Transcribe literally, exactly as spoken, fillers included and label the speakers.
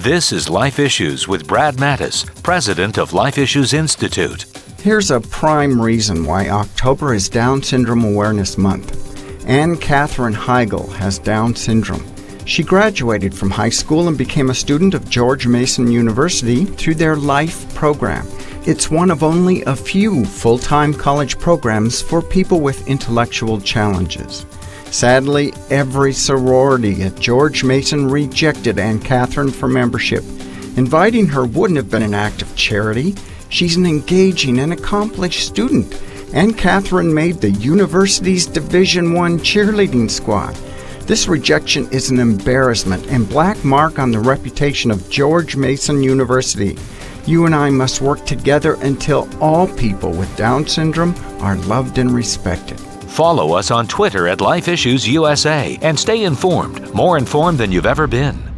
Speaker 1: This is Life Issues with Brad Mattis, president of Life Issues Institute.
Speaker 2: Here's a prime reason why October is Down Syndrome Awareness Month. Anne Catherine Heigl has Down syndrome. She graduated from high school and became a student of George Mason University through their LIFE program. It's one of only a few full-time college programs for people with intellectual challenges. Sadly, every sorority at George Mason rejected Anne Catherine for membership. Inviting her wouldn't have been an act of charity. She's an engaging and accomplished student. Anne Catherine made the university's Division One cheerleading squad. This rejection is an embarrassment and black mark on the reputation of George Mason University. You and I must work together until all people with Down syndrome are loved and respected.
Speaker 1: Follow us on Twitter at Life Issues U S A and stay informed, more informed than you've ever been.